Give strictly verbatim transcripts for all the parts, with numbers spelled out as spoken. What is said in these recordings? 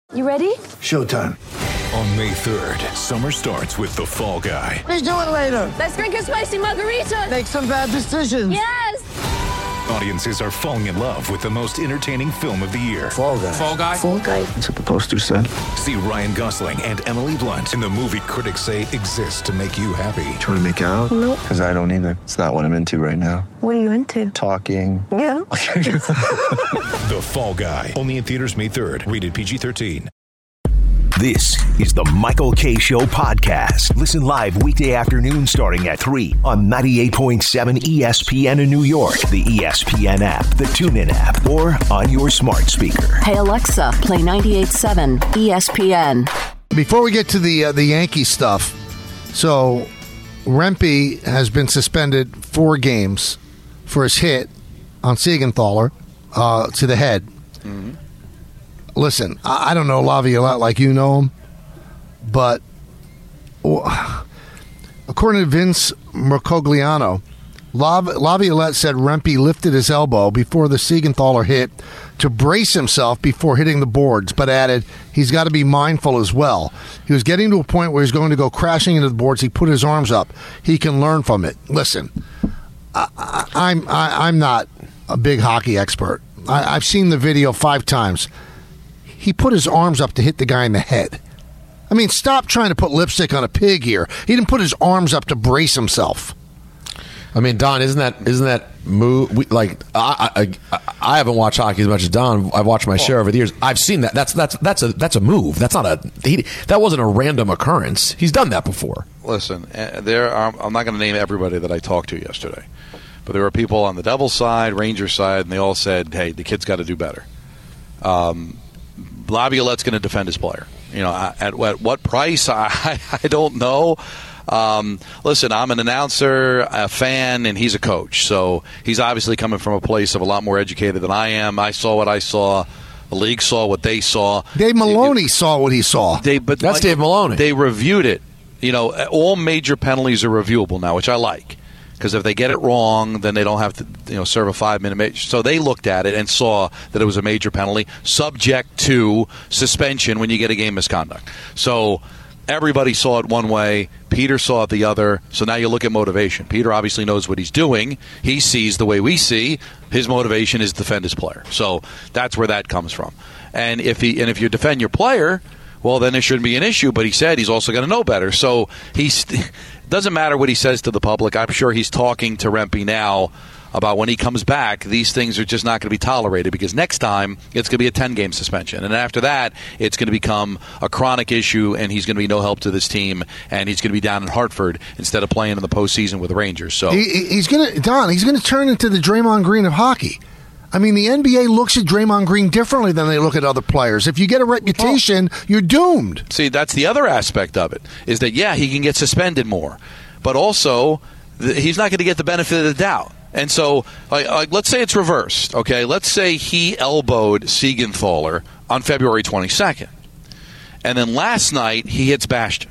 You ready? Showtime. On May third, summer starts with The Fall Guy. Let's do it later. Let's drink a spicy margarita. Make some bad decisions. Yes! Audiences are falling in love with the most entertaining film of the year. Fall Guy. Fall Guy? Fall Guy. That's what the poster said. See Ryan Gosling and Emily Blunt in the movie critics say exists to make you happy. Trying to make it out? Nope. Because I don't either. It's not what I'm into right now. What are you into? Talking. Yeah. The Fall Guy. Only in theaters May third. Rated P G thirteen. This is the Michael Kay Show podcast. Listen live weekday afternoon starting at three on ninety-eight point seven E S P N in New York, the E S P N app, the TuneIn app, or on your smart speaker. Hey, Alexa, play ninety-eight point seven E S P N. Before we get to the uh, the Yankee stuff, so Rempe has been suspended four games for his hit on Siegenthaler uh, to the head. Mm-hmm. Listen, I don't know Laviolette like you know him, but according to Vince Mercogliano, Laviolette said Rempe lifted his elbow before the Siegenthaler hit to brace himself before hitting the boards, but added he's got to be mindful as well. He was getting to a point where he's going to go crashing into the boards. He put his arms up. He can learn from it. Listen, I, I, I'm I, I'm not a big hockey expert. I, I've seen the video five times. He put his arms up to hit the guy in the head. I mean, stop trying to put lipstick on a pig here. He didn't put his arms up to brace himself. I mean, Don, isn't that isn't that move? We, like, I, I I haven't watched hockey as much as Don. I've watched my share over the years. I've seen that. That's that's that's a that's a move. That's not a he, that wasn't a random occurrence. He's done that before. Listen, there are, I'm not going to name everybody that I talked to yesterday, but there were people on the Devils side, Rangers side, and they all said, "Hey, the kid's got to do better." Um. Laviolette's going to defend his player. You know, at, at what price? I, I don't know. Um, listen, I'm an announcer, a fan, and he's a coach. So he's obviously coming from a place of a lot more educated than I am. I saw what I saw. The league saw what they saw. Dave Maloney it, saw what he saw. They, but That's like, Dave Maloney. They reviewed it. You know, all major penalties are reviewable now, which I like. Because if they get it wrong, then they don't have to, you know, serve a five-minute major. So they looked at it and saw that it was a major penalty, subject to suspension when you get a game misconduct. So everybody saw it one way. Peter saw it the other. So now you look at motivation. Peter obviously knows what he's doing. He sees the way we see. His motivation is to defend his player. So that's where that comes from. And if he and if you defend your player, well, then it shouldn't be an issue. But he said he's also going to know better. So he's. Doesn't matter what he says to the public. I'm sure he's talking to Rempe now about when he comes back, these things are just not going to be tolerated because next time it's going to be a ten-game suspension. And after that, it's going to become a chronic issue, and he's going to be no help to this team, and he's going to be down in Hartford instead of playing in the postseason with the Rangers. So he, he's going to, Don, he's going to turn into the Draymond Green of hockey. I mean, the N B A looks at Draymond Green differently than they look at other players. If you get a reputation, oh. you're doomed. See, that's the other aspect of it, is that, yeah, he can get suspended more. But also, th- he's not going to get the benefit of the doubt. And so, like, like, let's say it's reversed, okay? Let's say he elbowed Siegenthaler on February twenty-second. And then last night, he hits Bastian.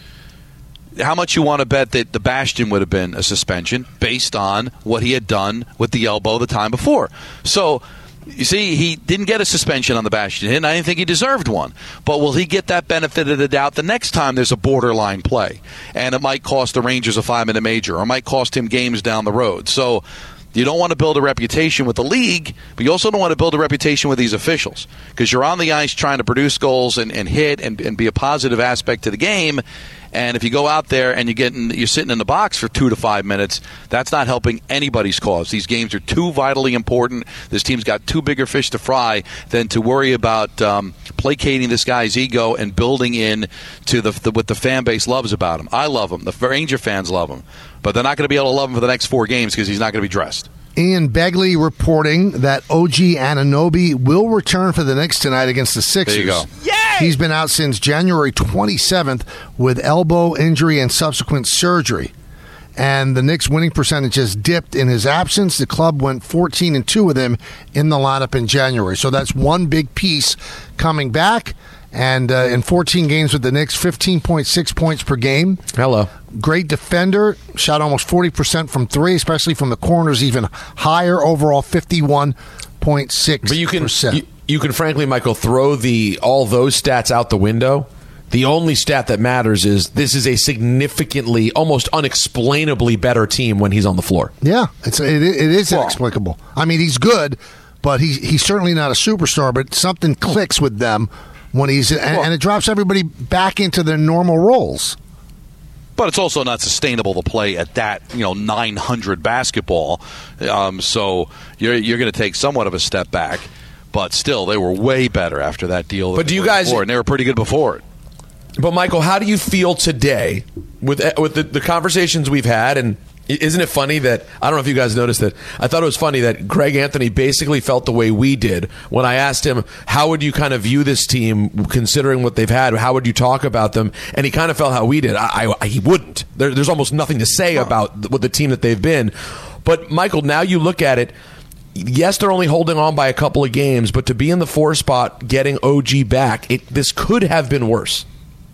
How much you want to bet that the Bastian would have been a suspension based on what he had done with the elbow the time before? So, you see, he didn't get a suspension on the Bastian, and I didn't think he deserved one. But will he get that benefit of the doubt the next time there's a borderline play? And it might cost the Rangers a five-minute major, or it might cost him games down the road. So you don't want to build a reputation with the league, but you also don't want to build a reputation with these officials because you're on the ice trying to produce goals and, and hit and, and be a positive aspect to the game. And if you go out there and you're getting, you're sitting in the box for two to five minutes, that's not helping anybody's cause. These games are too vitally important. This team's got too bigger fish to fry than to worry about um, placating this guy's ego and building in to the, the what the fan base loves about him. I love him. The Ranger fans love him. But they're not going to be able to love him for the next four games because he's not going to be dressed. Ian Begley reporting that O G Anunoby will return for the Knicks tonight against the Sixers. There you go. Yay! He's been out since January twenty-seventh with elbow injury and subsequent surgery. And the Knicks' winning percentage has dipped in his absence. The club went fourteen and two with him in the lineup in January. So that's one big piece coming back. And uh, in fourteen games with the Knicks, fifteen point six points per game. Hello. Great defender. Shot almost forty percent from three, especially from the corners, even higher. Overall, fifty-one point six percent. But you can, you, you can frankly, Michael, throw the all those stats out the window. The only stat that matters is this is a significantly, almost unexplainably better team when he's on the floor. Yeah, it's it, it is Well, inexplicable. I mean, he's good, but he, he's certainly not a superstar, but something clicks with them when he's and, Well, and it drops everybody back into their normal roles. But it's also not sustainable to play at that, you know, nine hundred basketball. Um, so you're you're going to take somewhat of a step back. But still, they were way better after that deal. But do they you were guys- before, and they were pretty good before it. But Michael, how do you feel today with with the, the conversations we've had? And isn't it funny that I don't know if you guys noticed that I thought it was funny that Greg Anthony basically felt the way we did when I asked him how would you kind of view this team considering what they've had? How would you talk about them? And he kind of felt how we did. I, I he wouldn't. There, there's almost nothing to say about what the team that they've been. But Michael, now you look at it. Yes, they're only holding on by a couple of games, but to be in the four spot, getting O G back, it, this could have been worse.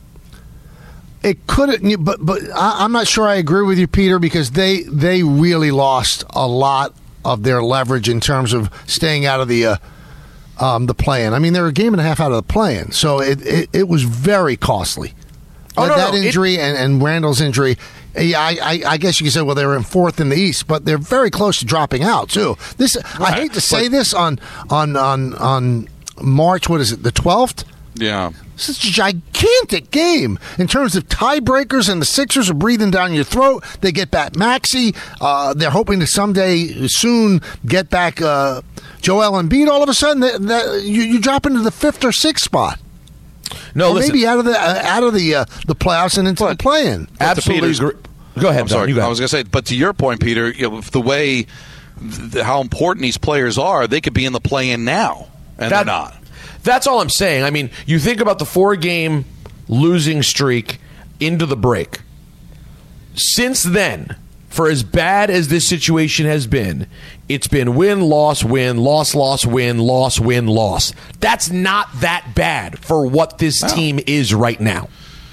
It could, but but I, I'm not sure I agree with you, Peter, because they they really lost a lot of their leverage in terms of staying out of the uh, um, the play-in. I mean, they're a game and a half out of the play-in, so it it, it was very costly. Oh, that no, that no, injury and, and Randall's injury, yeah, I, I, I guess you could say, well, they were in fourth in the East, but they're very close to dropping out too. This I hate to say this on on on on March. What is it? The twelfth. Yeah. This is a gigantic game in terms of tiebreakers, and the Sixers are breathing down your throat. They get back Maxey. Uh, they're hoping to someday soon get back uh, Joel Embiid. All of a sudden, that, that, you, you drop into the fifth or sixth spot. No, or listen, maybe out of the uh, out of the uh, the playoffs and into But- the play-in. absolutely Peter's- agree. Go ahead. I'm Don, sorry. you go I ahead. was going to say, but to your point, Peter, you know, the way th- how important these players are, they could be in the play-in now, and That- they're not. That's all I'm saying. I mean, you think about the four-game losing streak into the break. Since then, for as bad as this situation has been, it's been win, loss, win, loss, loss, win, loss, win, loss. That's not that bad for what this No. team is right now.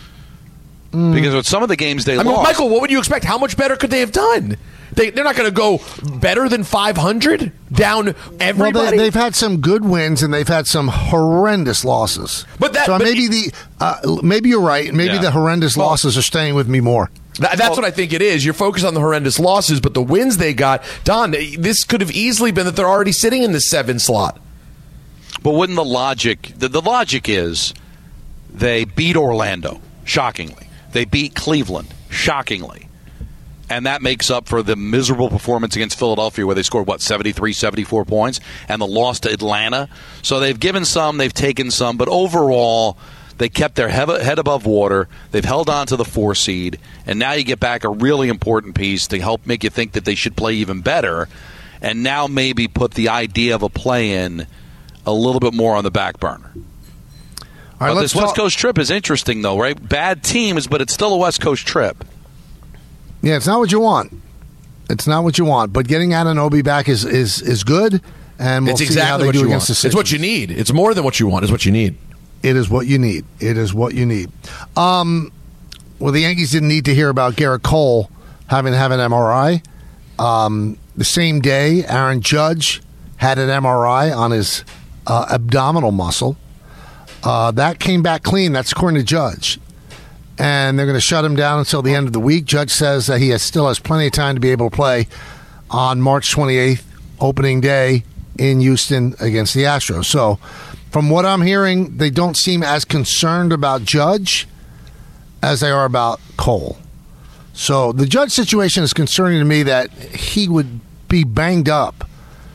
Because with some of the games they I mean, lost, Michael, what would you expect? How much better could they have done? They, they're not going to go better than five hundred down everybody. Well, they, they've had some good wins and they've had some horrendous losses. But that- so but maybe you- the uh, maybe you're right. Maybe Yeah. the horrendous Well- losses are staying with me more. That, that's what I think it is. You're focused on the horrendous losses, but the wins they got, Don, this could have easily been that they're already sitting in the seven slot. but wouldn't the logic? The, the logic is they beat Orlando, shockingly. They beat Cleveland, shockingly. And that makes up for the miserable performance against Philadelphia where they scored, what, seventy-three, seventy-four points, and the loss to Atlanta. So they've given some, they've taken some, but overall, they kept their head above water. They've held on to the four seed, and now you get back a really important piece to help make you think that they should play even better, and now maybe put the idea of a play-in a little bit more on the back burner. All right, But let's this West talk- Coast trip is interesting, though, right? Bad teams, but it's still a West Coast trip. Yeah, it's not what you want. It's not what you want. But getting Anunoby back is is is good, and we'll It's see exactly how they what do you against want. the It's what you Sixers. need. It's more than what you want. It's what you need. It is what you need. It is what you need. Um, well, the Yankees didn't need to hear about Garrett Cole having to have an M R I. Um, the same day, Aaron Judge had an M R I on his uh, abdominal muscle. Uh, that came back clean. That's according to Judge. And they're going to shut him down until the end of the week. Judge says that he has, still has plenty of time to be able to play on March twenty-eighth, opening day in Houston against the Astros. So, from what I'm hearing, they don't seem as concerned about Judge as they are about Cole. So, the Judge situation is concerning to me that he would be banged up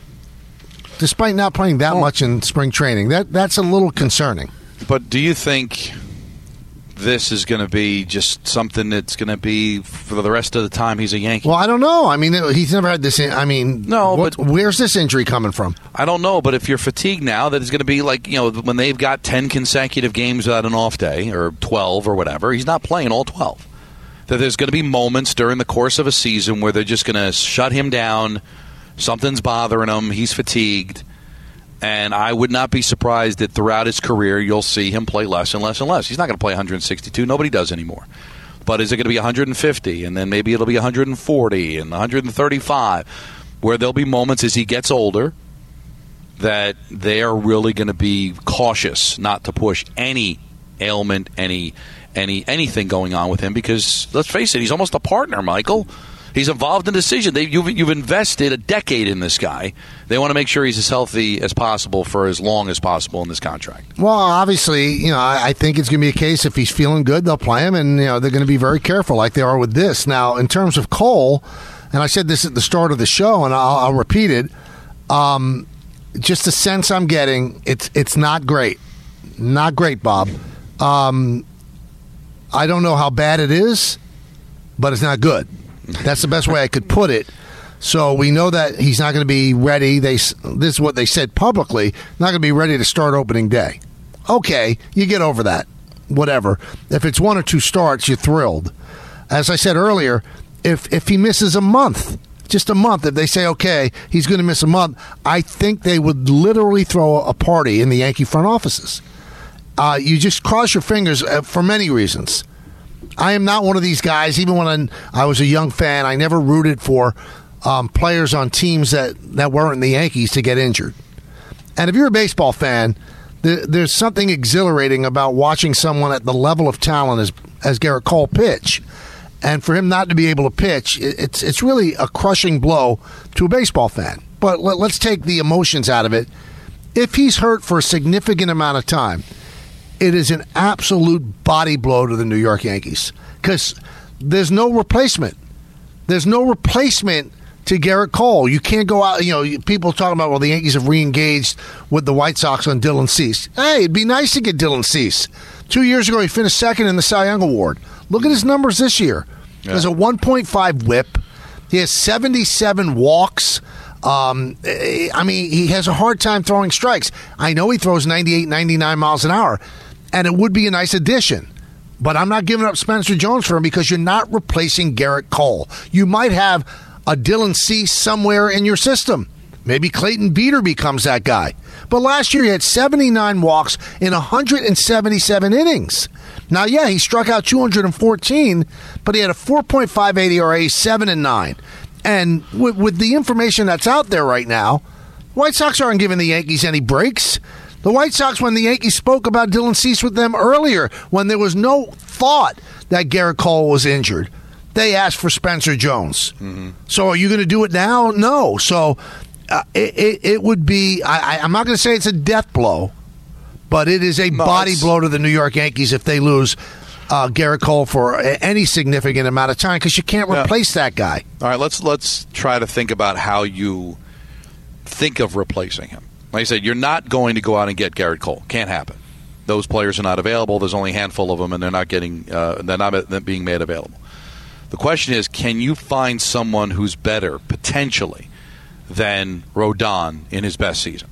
despite not playing that much in spring training. That That's a little concerning. But do you think this is going to be just something that's going to be for the rest of the time he's a Yankee? Well, I don't know. I mean, he's never had this. In, I mean, No, what, but- where's this injury coming from? I don't know, but if you're fatigued now, that it's going to be like, you know, when they've got ten consecutive games without an off day, or twelve or whatever, he's not playing all twelve. That there's going to be moments during the course of a season where they're just going to shut him down, something's bothering him, he's fatigued, and I would not be surprised that throughout his career you'll see him play less and less and less. He's not going to play one hundred sixty-two. Nobody does anymore. But is it going to be one hundred fifty, and then maybe it'll be one hundred forty and one hundred thirty-five, where there'll be moments as he gets older that they are really going to be cautious not to push any ailment, any any anything going on with him, because let's face it, he's almost a partner, Michael. He's involved in decision. They, you've, you've invested a decade in this guy. They want to make sure he's as healthy as possible for as long as possible in this contract. Well, obviously, you know, I, I think it's going to be a case if he's feeling good, they'll play him, and you know they're going to be very careful, like they are with this. Now, in terms of Cole, and I said this at the start of the show, and I'll, I'll repeat it. Um, just the sense I'm getting, it's it's not great, not great, Bob. Um, I don't know how bad it is, but it's not good. That's the best way I could put it. So we know that he's not going to be ready. They this is what they said publicly. Not going to be ready to start opening day. Okay, you get over that. Whatever. If it's one or two starts, you're thrilled. As I said earlier, if if he misses a month, just a month, if they say, okay, he's going to miss a month, I think they would literally throw a party in the Yankee front offices. Uh, you just cross your fingers for many reasons. I am not one of these guys, even when I was a young fan, I never rooted for um, players on teams that, that weren't the Yankees to get injured. And if you're a baseball fan, there, there's something exhilarating about watching someone at the level of talent as, as Gerrit Cole pitch. And for him not to be able to pitch, it's, it's really a crushing blow to a baseball fan. But let, let's take the emotions out of it. If he's hurt for a significant amount of time, it is an absolute body blow to the New York Yankees because there's no replacement. There's no replacement to Gerrit Cole. You can't go out, you know, people talking about, well, the Yankees have re-engaged with the White Sox on Dylan Cease. Hey, it'd be nice to get Dylan Cease. Two years ago, he finished second in the Cy Young Award. Look at his numbers this year. Yeah. There's a one point five whip. He has seventy-seven walks. Um, I mean, he has a hard time throwing strikes. I know he throws ninety-eight, ninety-nine miles an hour. And it would be a nice addition. But I'm not giving up Spencer Jones for him because you're not replacing Gerrit Cole. You might have a Dylan Cease somewhere in your system. Maybe Clayton Beeter becomes that guy. But last year he had seventy-nine walks in one hundred seventy-seven innings. Now, yeah, he struck out two hundred fourteen, but he had a four point five eight E R A, seven and nine. And with, with the information that's out there right now, White Sox aren't giving the Yankees any breaks. The White Sox, when the Yankees spoke about Dylan Cease with them earlier, when there was no thought that Gerrit Cole was injured, they asked for Spencer Jones. Mm-hmm. So are you going to do it now? No. So uh, it, it, it would be, I, I'm not going to say it's a death blow, but it is a no, body blow to the New York Yankees if they lose uh, Gerrit Cole for any significant amount of time because you can't replace yeah. that guy. All right, let's let's try to think about how you think of replacing him. Like I said, you're not going to go out and get Gerrit Cole. Can't happen. Those players are not available. There's only a handful of them, and they're not getting. Uh, they're not being made available. The question is, can you find someone who's better potentially than Rodon in his best season?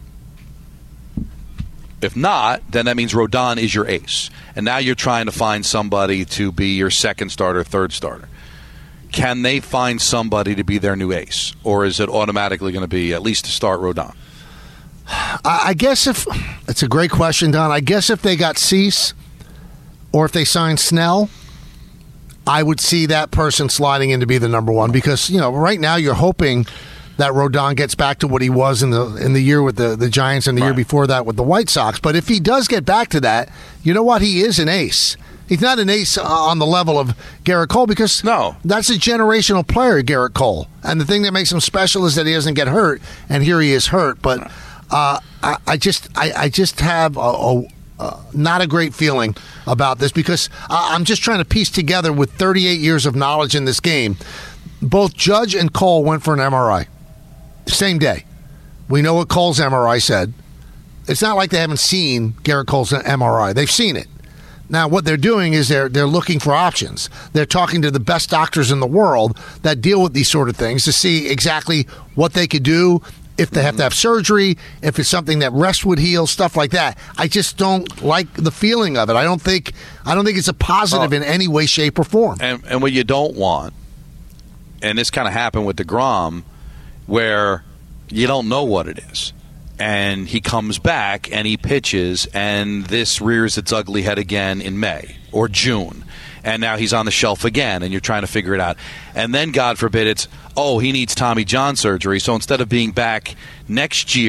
If not, then that means Rodon is your ace, and now you're trying to find somebody to be your second starter, third starter. Can they find somebody to be their new ace, or is it automatically going to be at least to start Rodon? I guess if it's a great question, Don. I guess if they got Cease or if they signed Snell, I would see that person sliding in to be the number one because, you know, right now you're hoping that Rodon gets back to what he was in the in the year with the, the Giants and the right. year before that with the White Sox. But if he does get back to that, you know what? He is an ace. He's not an ace on the level of Gerrit Cole because no. that's a generational player, Gerrit Cole. And the thing that makes him special is that he doesn't get hurt, and here he is hurt. But Uh, I, I just, I, I just have a, a, a not a great feeling about this because I, I'm just trying to piece together with thirty-eight years of knowledge in this game. Both Judge and Cole went for an M R I, same day. We know what Cole's M R I said. It's not like they haven't seen Gerrit Cole's M R I; they've seen it. Now, what they're doing is they're they're looking for options. They're talking to the best doctors in the world that deal with these sort of things to see exactly what they could do. If they have to have surgery, if it's something that rest would heal, stuff like that. I just don't like the feeling of it. I don't think I don't think it's a positive oh. in any way, shape, or form. And, and what you don't want, and this kind of happened with DeGrom, where you don't know what it is. And he comes back and he pitches, and this rears its ugly head again in May or June. And now he's on the shelf again, and you're trying to figure it out. And then, God forbid, it's, oh, he needs Tommy John surgery. So instead of being back next year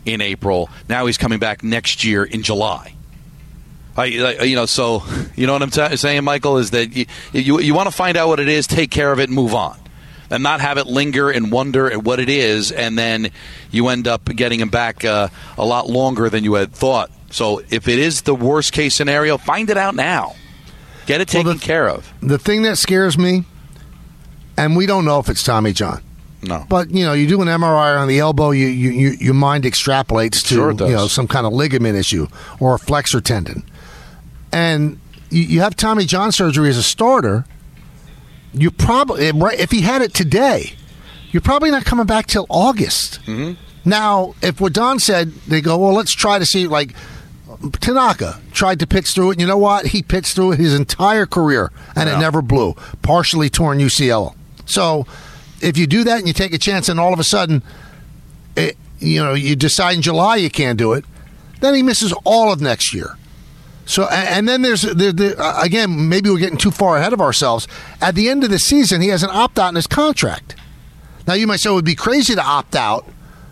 in April. Now he's coming back next year in July. I, I, you know, so you know what I'm t- saying, Michael, is that you you, you want to find out what it is, take care of it, and move on, and not have it linger and wonder at what it is, and then you end up getting him back uh, a lot longer than you had thought. So if it is the worst case scenario, find it out now. Get it taken well, the, care of. The thing that scares me, and we don't know if it's Tommy John. No. But, you know, you do an M R I on the elbow, you, you, you, your mind extrapolates to, Sure it does. you know, some kind of ligament issue or a flexor tendon. And you, you have Tommy John surgery as a starter, you probably, if he had it today, you're probably not coming back till August. Mm-hmm. Now, if what Don said, they go, well, let's try to see, like, Tanaka tried to pitch through it, and you know what? He pitched through it his entire career, and yeah. it never blew. Partially torn U C L. So if you do that and you take a chance, and all of a sudden, it, you know, you decide in July you can't do it, then he misses all of next year. So, and then there's, there, there, again, maybe we're getting too far ahead of ourselves. At the end of the season, he has an opt-out in his contract. Now, you might say it would be crazy to opt out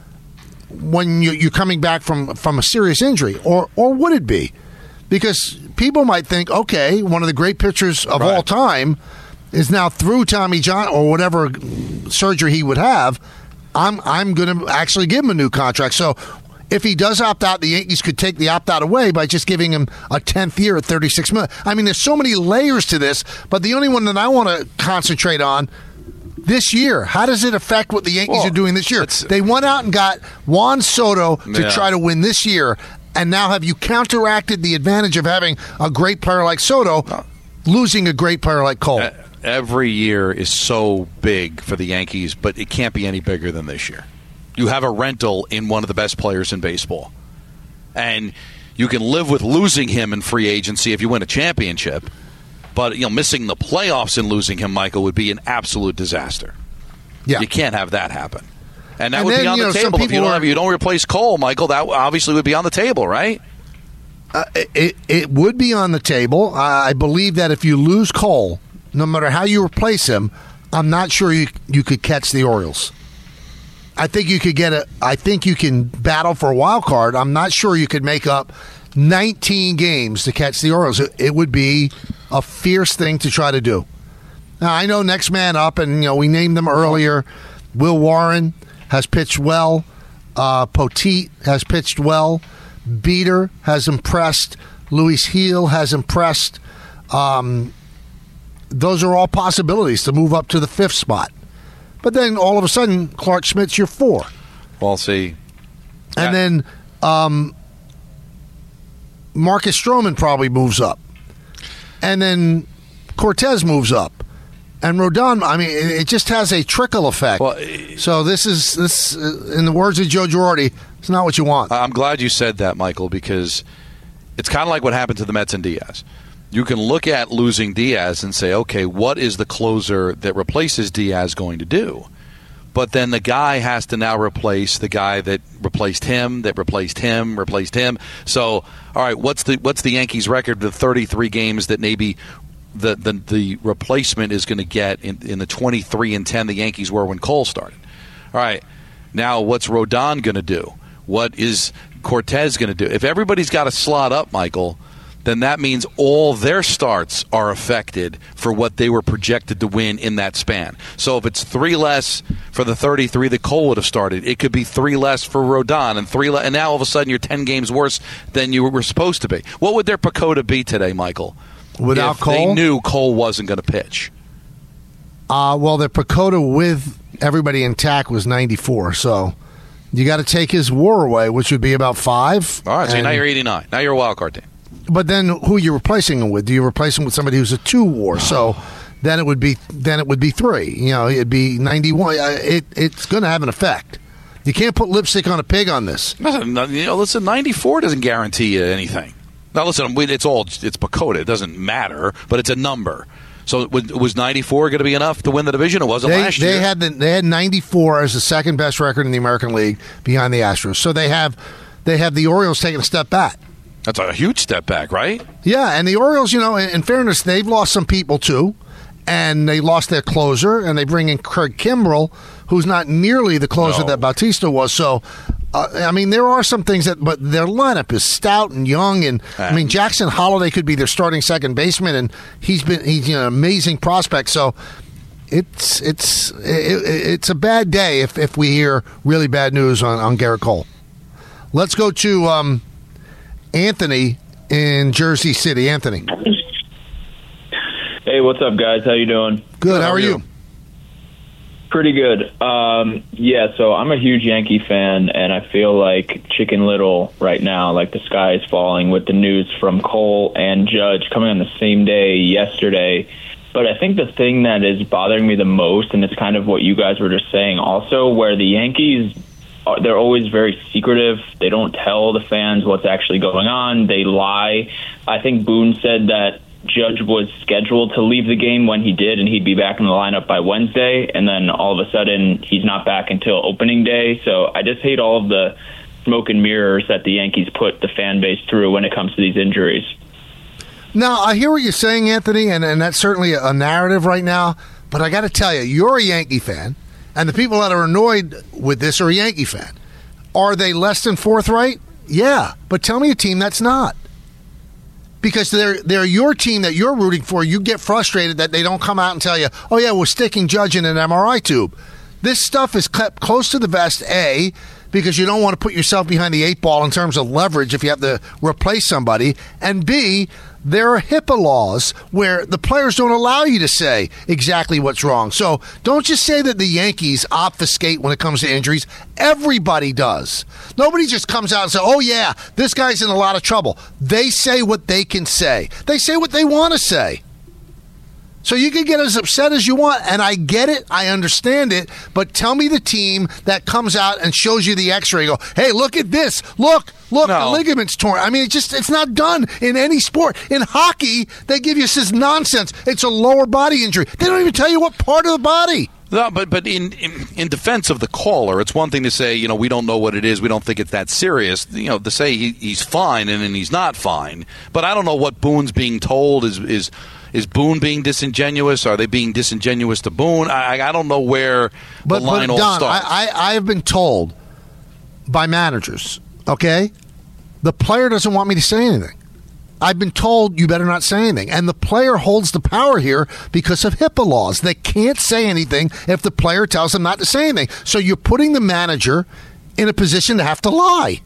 when you're coming back from, from a serious injury, or or would it be? Because people might think, okay, one of the great pitchers of right. all time is now through Tommy John or whatever surgery he would have. I'm I'm going to actually give him a new contract. So if he does opt out, the Yankees could take the opt out away by just giving him a tenth year at thirty-six million dollars. I mean, there's so many layers to this, but the only one that I want to concentrate on. This year, how does it affect what the Yankees well, are doing this year? They went out and got Juan Soto to yeah. try to win this year, and now have you counteracted the advantage of having a great player like Soto, no. losing a great player like Cole? Every year is so big for the Yankees, but it can't be any bigger than this year. You have a rental in one of the best players in baseball, and you can live with losing him in free agency if you win a championship. But, you know, missing the playoffs and losing him, Michael, would be an absolute disaster. Yeah. You can't have that happen. And that and would then, be on you the know, table. If you don't, are, have, you don't replace Cole, Michael, that obviously would be on the table, right? Uh, it, it would be on the table. I believe that if you lose Cole, no matter how you replace him, I'm not sure you you could catch the Orioles. I think you could get a. I think you can battle for a wild card. I'm not sure you could make up nineteen games to catch the Orioles. It, it would be a fierce thing to try to do. Now, I know next man up, and you know we named them earlier. Will Warren has pitched well. Uh, Poteet has pitched well. Beater has impressed. Luis Heel has impressed. Um, those are all possibilities to move up to the fifth spot. But then all of a sudden, Clark Schmidt's your four. We'll see. And then um, Marcus Stroman probably moves up. And then Cortez moves up. And Rodon, I mean, it just has a trickle effect. Well, so this is, this, in the words of Joe Girardi, it's not what you want. I'm glad you said that, Michael, because it's kind of like what happened to the Mets and Diaz. You can look at losing Diaz and say, okay, what is the closer that replaces Diaz going to do? But then the guy has to now replace the guy that replaced him, that replaced him, replaced him. So, all right, what's the what's the Yankees' record? The thirty-three games that maybe the the, the replacement is going to get in, in the twenty-three and ten the Yankees were when Cole started. All right, now what's Rodon going to do? What is Cortez going to do? If everybody's got to slot up, Michael, then that means all their starts are affected for what they were projected to win in that span. So if it's three less for the thirty-three that Cole would have started, it could be three less for Rodon, and three, le- and now all of a sudden you're ten games worse than you were supposed to be. What would their PECOTA be today, Michael? Without if Cole? they knew Cole wasn't going to pitch. Uh, well, their PECOTA with everybody intact was ninety-four, so you got to take his WAR away, which would be about five. All right, so and, now you're eighty-nine. Now you're a wild card team. But then, who are you replacing him with? Do you replace him with somebody who's a two WAR? So then it would be then it would be three. You know, it'd be ninety-one. It it's going to have an effect. You can't put lipstick on a pig on this. Listen, you know, listen, ninety-four doesn't guarantee you anything. Now, listen, it's all it's PECOTA. It doesn't matter, but it's a number. So was ninety-four going to be enough to win the division? It wasn't they, last they year. Had the, they had ninety-four as the second best record in the American League behind the Astros. So they have they have the Orioles taking a step back. That's a huge step back, right? Yeah, and the Orioles, you know, in, in fairness, they've lost some people too, and they lost their closer, and they bring in Craig Kimbrell, who's not nearly the closer no. that Bautista was. So Uh, I mean, there are some things that, but their lineup is stout and young, and I mean, Jackson Holiday could be their starting second baseman, and he's been he's an amazing prospect. So it's it's it, it's a bad day if, if we hear really bad news on, on Garrett Cole. Let's go to um, Anthony in Jersey City. Anthony. Hey, what's up, guys? How you doing? Good. How are you? Pretty good. Um, yeah, so I'm a huge Yankee fan, and I feel like Chicken Little right now, like the sky is falling with the news from Cole and Judge coming on the same day yesterday. But I think the thing that is bothering me the most, and it's kind of what you guys were just saying also, where the Yankees, are, they're always very secretive. They don't tell the fans what's actually going on. They lie. I think Boone said that Judge was scheduled to leave the game when he did, and he'd be back in the lineup by Wednesday, and then all of a sudden he's not back until opening day. So I just hate all of the smoke and mirrors that the Yankees put the fan base through when it comes to these injuries. Now, I hear what you're saying, Anthony, and, and that's certainly a narrative right now, but I got to tell you, you're a Yankee fan, and the people that are annoyed with this are a Yankee fan. Are they less than forthright? Yeah, but tell me a team that's not. Because they're they're your team that you're rooting for. You get frustrated that they don't come out and tell you, oh, yeah, we're sticking Judge in an M R I tube. This stuff is kept close to the vest, A, because you don't want to put yourself behind the eight ball in terms of leverage if you have to replace somebody, and B, there are HIPAA laws where the players don't allow you to say exactly what's wrong. So don't just say that the Yankees obfuscate when it comes to injuries. Everybody does. Nobody just comes out and says, oh, yeah, this guy's in a lot of trouble. They say what they can say. They say what they want to say. So you can get as upset as you want, and I get it, I understand it, but tell me the team that comes out and shows you the x-ray, go, hey, look at this, look, look, no. the ligament's torn. I mean, it just it's not done in any sport. In hockey, they give you this nonsense. It's a lower body injury. They don't even tell you what part of the body. No, but but in, in in defense of the caller, it's one thing to say, you know, we don't know what it is, we don't think it's that serious. You know, to say he, he's fine and then he's not fine. But I don't know what Boone's being told. Is is is Boone being disingenuous? Are they being disingenuous to Boone? I I don't know where but, the line but all Don, starts. I, I I have been told by managers, okay, the player doesn't want me to say anything. I've been told you better not say anything. And the player holds the power here because of HIPAA laws. They can't say anything if the player tells them not to say anything. So you're putting the manager in a position to have to lie.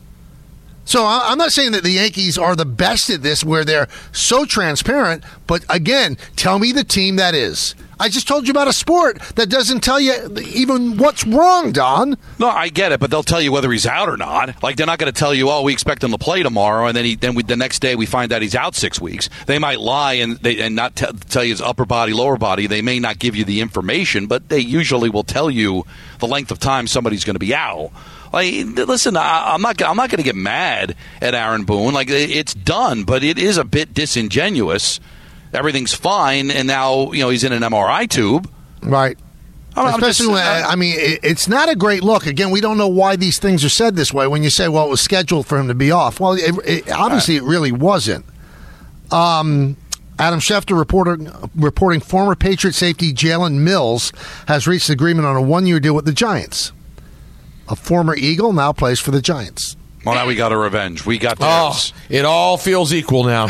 So I'm not saying that the Yankees are the best at this where they're so transparent, but again, tell me the team that is. I just told you about a sport that doesn't tell you even what's wrong, Don. No, I get it, but they'll tell you whether he's out or not. Like, they're not going to tell you, oh, we expect him to play tomorrow, and then he, then we, the next day we find out he's out six weeks. They might lie and they, and not t- tell you his upper body, lower body. They may not give you the information, but they usually will tell you the length of time somebody's going to be out. Like, listen, I, I'm not. I'm not going to get mad at Aaron Boone. Like, it's done, but it is a bit disingenuous. Everything's fine, and now you know he's in an M R I tube. Right. I'm, Especially I'm when, just, I mean, it, it's not a great look. Again, we don't know why these things are said this way. When you say, well, it was scheduled for him to be off. Well, it, it, obviously, right. It really wasn't. Um, Adam Schefter reporting, reporting former Patriot safety Jalen Mills has reached agreement on a one-year deal with the Giants. A former Eagle now plays for the Giants. Well, now we got a revenge. We got theirs. Oh, it all feels equal now.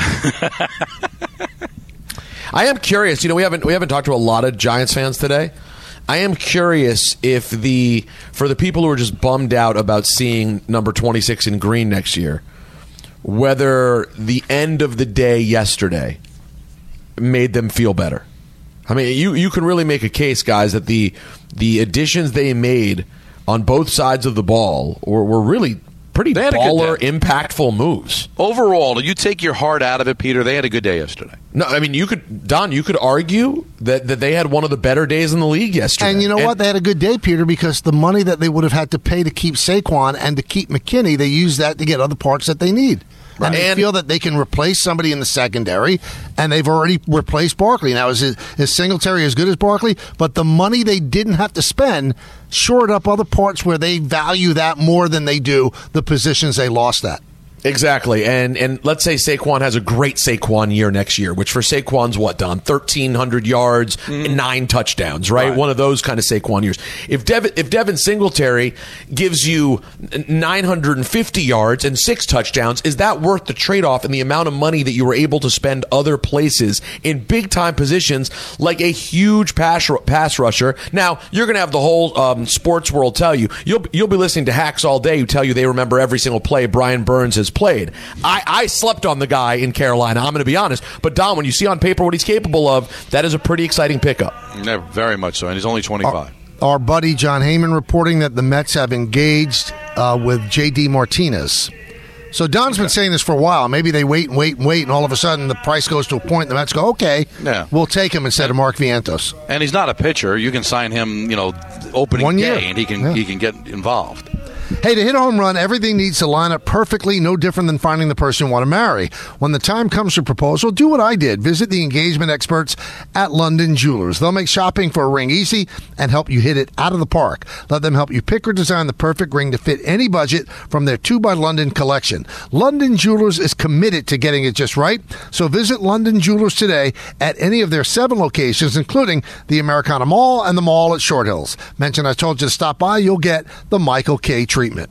I am curious. You know, we haven't we haven't talked to a lot of Giants fans today. I am curious if the for the people who are just bummed out about seeing number twenty-six in green next year, whether the end of the day yesterday made them feel better. I mean, you you can really make a case, guys, that the the additions they made on both sides of the ball were, were really pretty baller, impactful moves. Overall, you take your heart out of it, Peter, they had a good day yesterday. No, I mean, you could, Don, you could argue that, that they had one of the better days in the league yesterday. And you know and, what? They had a good day, Peter, because the money that they would have had to pay to keep Saquon and to keep McKinney, they used that to get other parts that they need. Right. And they and, feel that they can replace somebody in the secondary, and they've already replaced Barkley. Now, is, is Singletary as good as Barkley? But the money they didn't have to spend shored up other parts where they value that more than they do the positions they lost at. Exactly. And and let's say Saquon has a great Saquon year next year, which for Saquon's what, Don? thirteen hundred yards mm. and nine touchdowns, right? right? One of those kind of Saquon years. If Devin, if Devin Singletary gives you nine hundred fifty yards and six touchdowns, is that worth the trade-off in the amount of money that you were able to spend other places in big-time positions like a huge pass, pass rusher? Now, you're going to have the whole um, sports world tell you. You'll, you'll be listening to hacks all day who tell you they remember every single play Brian Burns has played. I, I slept on the guy in Carolina, I'm going to be honest. But, Don, when you see on paper what he's capable of, that is a pretty exciting pickup. Yeah, very much so, and he's only twenty-five. Our, our buddy John Heyman reporting that the Mets have engaged uh, with J D Martinez. So Don's okay. been saying this for a while. Maybe they wait and wait and wait, and all of a sudden the price goes to a point, and the Mets go, okay, yeah. we'll take him instead of Mark Vientos. And he's not a pitcher. You can sign him, you know, opening One day, year. and he can yeah. he can get involved. Hey, to hit a home run, everything needs to line up perfectly, no different than finding the person you want to marry. When the time comes for proposal, do what I did. Visit the engagement experts at London Jewelers. They'll make shopping for a ring easy and help you hit it out of the park. Let them help you pick or design the perfect ring to fit any budget from their two by London collection. London Jewelers is committed to getting it just right, so visit London Jewelers today at any of their seven locations, including the Americana Mall and the mall at Short Hills. Mention I told you to stop by, you'll get the Michael K. treatment.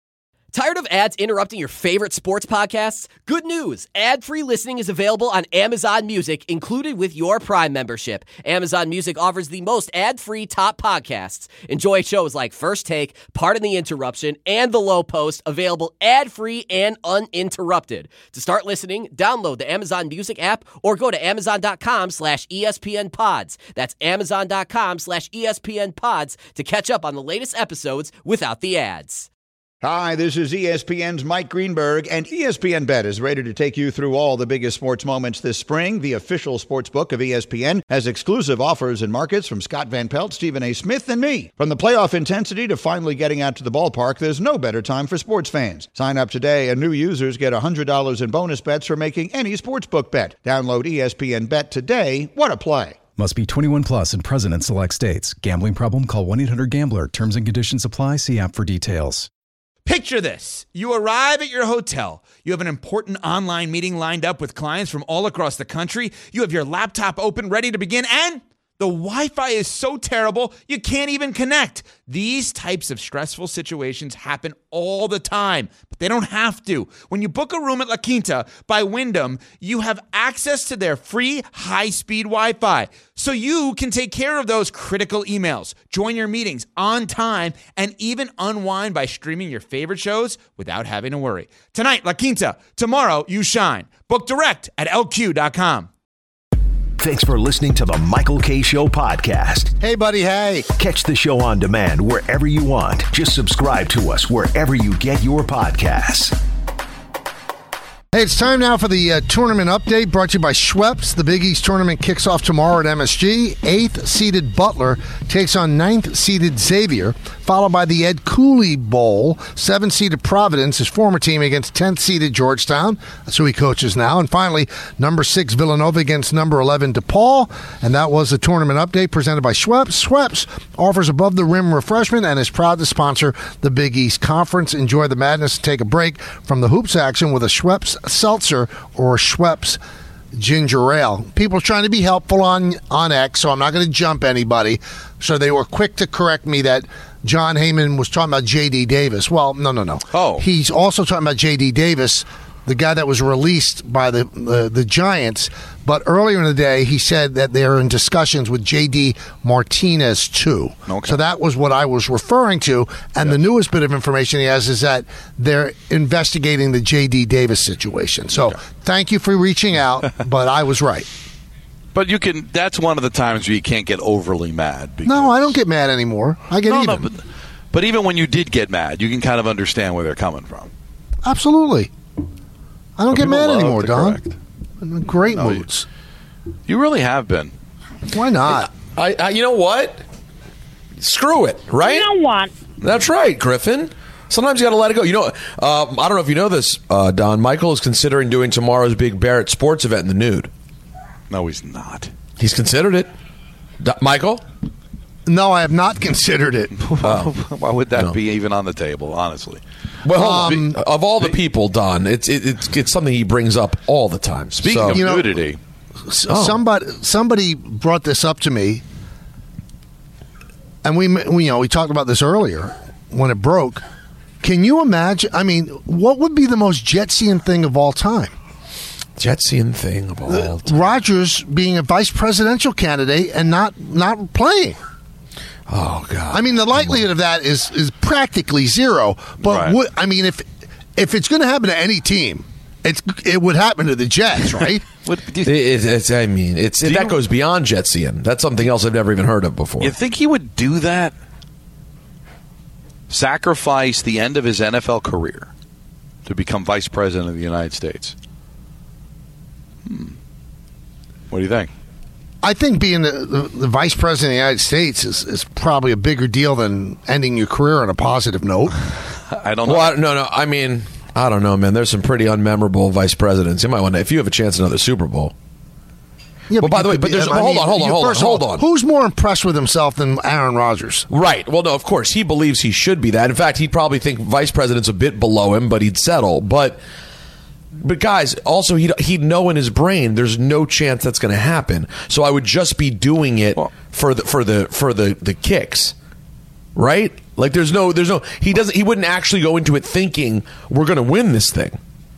Tired of ads interrupting your favorite sports podcasts? Good news! Ad-free listening is available on Amazon Music, included with your Prime membership. Amazon Music offers the most ad-free top podcasts. Enjoy shows like First Take, Pardon the Interruption, and The Low Post, available ad-free and uninterrupted. To start listening, download the Amazon Music app or go to amazon.com slash ESPN pods. That's amazon.com slash ESPN pods to catch up on the latest episodes without the ads. Hi, this is E S P N's Mike Greenberg, and E S P N Bet is ready to take you through all the biggest sports moments this spring. The official sports book of E S P N has exclusive offers and markets from Scott Van Pelt, Stephen A. Smith, and me. From the playoff intensity to finally getting out to the ballpark, there's no better time for sports fans. Sign up today, and new users get one hundred dollars in bonus bets for making any sportsbook bet. Download E S P N Bet today. What a play. Must be twenty-one plus and present in select states. Gambling problem? Call one eight hundred gambler. Terms and conditions apply. See app for details. Picture this. You arrive at your hotel. You have an important online meeting lined up with clients from all across the country. You have your laptop open, ready to begin, and the Wi-Fi is so terrible, you can't even connect. These types of stressful situations happen all the time, but they don't have to. When you book a room at La Quinta by Wyndham, you have access to their free high-speed Wi-Fi, so you can take care of those critical emails, join your meetings on time, and even unwind by streaming your favorite shows without having to worry. Tonight, La Quinta. Tomorrow, you shine. Book direct at L Q dot com. Thanks for listening to the Michael K. Show podcast. Hey, buddy, hey. Catch the show on demand wherever you want. Just subscribe to us wherever you get your podcasts. Hey, it's time now for the uh, tournament update brought to you by Schweppes. The Big East tournament kicks off tomorrow at M S G. Eighth-seeded Butler takes on ninth-seeded Xavier, followed by the Ed Cooley Bowl. Seventh-seeded Providence, his former team, against tenth-seeded Georgetown. That's who he coaches now. And finally, number six Villanova against number eleven DePaul. And that was the tournament update presented by Schweppes. Schweppes offers above-the-rim refreshment and is proud to sponsor the Big East Conference. Enjoy the madness and take a break from the hoops action with a Schweppes seltzer or Schweppes ginger ale. People are trying to be helpful on, on X, so I'm not going to jump anybody. So they were quick to correct me that John Heyman was talking about J D Davis. Well, no, no, no. Oh. He's also talking about J D Davis, the guy that was released by the uh, the Giants. But earlier in the day, he said that they're in discussions with J D Martinez, too. Okay. So that was what I was referring to. And yep. The newest bit of information he has is that they're investigating the J D Davis situation. So okay. Thank you for reaching out, but I was right. But you can. That's one of the times where you can't get overly mad. Because, no, I don't get mad anymore. I get no, even. No, but, but even when you did get mad, you can kind of understand where they're coming from. Absolutely. I don't but get mad anymore, Don. Correct. I'm in great no, moods. You, you really have been. Why not? I, I, you know what? Screw it, right? You know what? That's right, Griffin. Sometimes you got to let it go. You know, uh, I don't know if you know this, uh, Don. Michael is considering doing tomorrow's big Barrett sports event in the nude. No, he's not. He's considered it. D- Michael? No, I have not considered it. Why would that no. be even on the table, honestly? Well, um, of all the people, Don, it's it, it's it's something he brings up all the time. Speaking so, of you know, nudity, oh. somebody somebody brought this up to me, and we, we you know we talked about this earlier when it broke. Can you imagine? I mean, what would be the most Jetsian thing of all time? Jetsian thing of all time. Rodgers being a vice presidential candidate and not not playing. Oh God! I mean, the likelihood of that is is practically zero. But right. what, I mean, if if it's going to happen to any team, it's it would happen to the Jets, right? what, it, it's, I mean, it's it, that goes beyond Jetsian. That's something else I've never even heard of before. You think he would do that? Sacrifice the end of his N F L career to become vice president of the United States? Hmm. What do you think? I think being the, the, the vice president of the United States is, is probably a bigger deal than ending your career on a positive note. I don't know. Well, I, no, no. I mean, I don't know, man. There's some pretty unmemorable vice presidents. You might want to, if you have a chance at another Super Bowl. Yeah, well, by the way, but there's I mean, hold on, hold on, hold on, hold on. Who's more impressed with himself than Aaron Rodgers? Right. Well, no, of course he believes he should be that. In fact, he'd probably think vice president's a bit below him, but he'd settle. But. But guys, also he'd, he'd know in his brain there's no chance that's going to happen. So I would just be doing it well, for the for the for the, the kicks, right? Like there's no there's no he doesn't he wouldn't actually go into it thinking we're going to win this thing.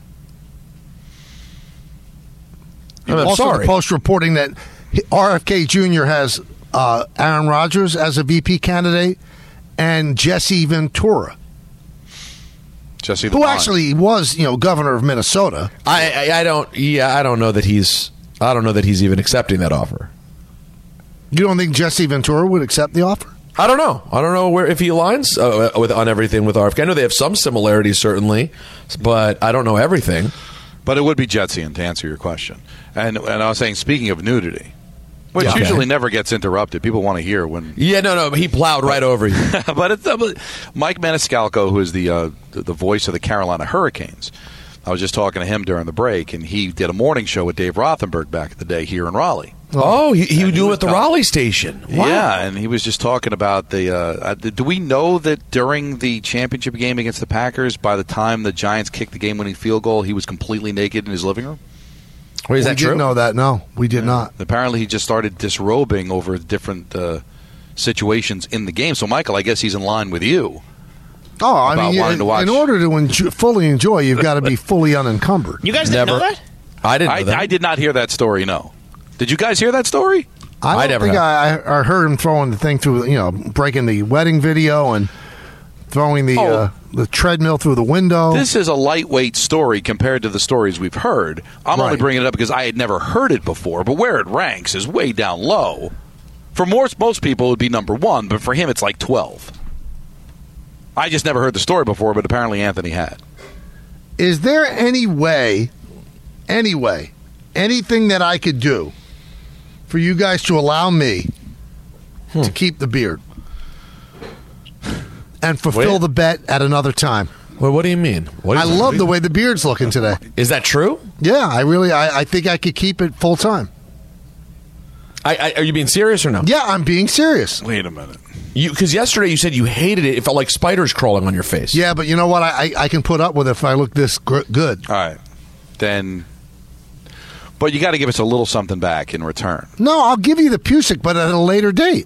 I'm also, sorry. The Post reporting that R F K Junior has uh, Aaron Rodgers as a V P candidate and Jesse Ventura. Jesse who actually was, you know, governor of Minnesota. I, I I don't yeah I don't know that he's I don't know that he's even accepting that offer. You don't think Jesse Ventura would accept the offer? I don't know. I don't know where if he aligns uh, with on everything with R F K. I know they have some similarities certainly, but I don't know everything. But it would be Jetsian to answer your question. And and I was saying, speaking of nudity, which yeah. usually okay. never gets interrupted. People want to hear when. Yeah, no, no. He plowed right over you. but it's uh, Mike Maniscalco, who is the, uh, the the voice of the Carolina Hurricanes. I was just talking to him during the break, and he did a morning show with Dave Rothenberg back in the day here in Raleigh. Oh, he, he would do it at the talking, Raleigh station. Wow. Yeah, and he was just talking about the. Uh, do we know that during the championship game against the Packers, by the time the Giants kicked the game-winning field goal, he was completely naked in his living room? Wait, is we that true? didn't know that. No, we did yeah. not. Apparently, he just started disrobing over different uh, situations in the game. So, Michael, I guess he's in line with you. Oh, I mean, in, in order to enjoy, fully enjoy, you've got to be fully unencumbered. You guys didn't Never. know that? I didn't. Know I, that. I did not hear that story. No. Did you guys hear that story? I, I don't never think I, I heard him throwing the thing through. You know, breaking the wedding video and throwing the Oh. uh, the treadmill through the window. This is a lightweight story compared to the stories we've heard. I'm Right. only bringing it up because I had never heard it before, but where it ranks is way down low. For most, most people, it would be number one, but for him, it's like twelve. I just never heard the story before, but apparently Anthony had. Is there any way, any way, anything that I could do for you guys to allow me hmm. to keep the beard and fulfill Wait. the bet at another time? Well, what do you mean? What I is love it? the way the beard's looking today. Is that true? Yeah, I really, I, I think I could keep it full time. I, I, are you being serious or no? Yeah, I'm being serious. Wait a minute. You because yesterday you said you hated it. It felt like spiders crawling on your face. Yeah, but you know what? I, I, I can put up with it if I look this gr- good. All right. Then, but you got to give us a little something back in return. No, I'll give you the Pusick, but at a later date.